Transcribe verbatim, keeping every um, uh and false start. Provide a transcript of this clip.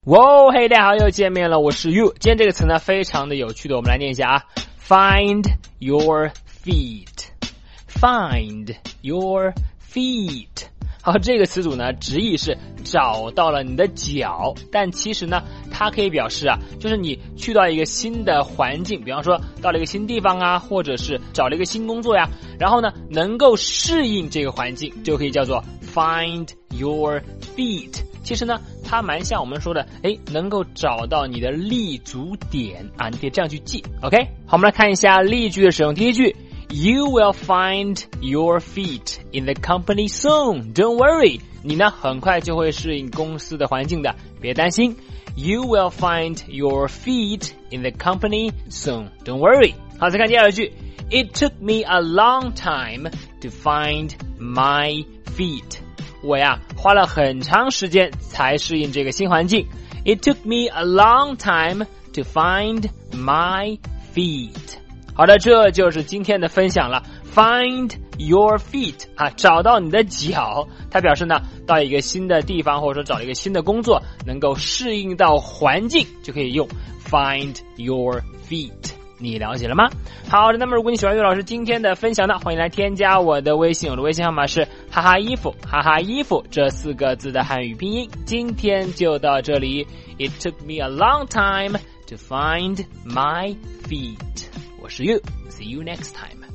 哇，嘿，大家好，又见面了，我是 you。今天这个词呢，非常的有趣的，我们来念一下啊 ，find your feet，find your feet。好，这个词组呢，直译是找到了你的脚，但其实呢，它可以表示啊，就是你去到一个新的环境，比方说到了一个新地方啊，或者是找了一个新工作呀，然后呢，能够适应这个环境，就可以叫做 find your feet。其实呢，它蛮像我们说的，诶，能够找到你的立足点啊，你可以这样去记 ，OK？ 好，我们来看一下例句的使用。第一句 ，You will find your feet in the company soon. Don't worry. 你呢，很快就会适应公司的环境的，别担心。You will find your feet in the company soon. Don't worry. 好，再看第二句 ，It took me a long time to find my feet.我呀，花了很长时间才适应这个新环境。It took me a long time to find my feet. 好的，这就是今天的分享了。Find your feet 啊，找到你的脚。它表示呢，到一个新的地方，或者说找一个新的工作，能够适应到环境，就可以用 find your feet。你了解了吗？好的，那么如果你喜欢岳老师今天的分享呢，欢迎来添加我的微信，我的微信号码是哈哈衣服，哈哈衣服这四个字的汉语拼音。今天就到这里。It took me a long time to find my feet. 我是 You. See you next time.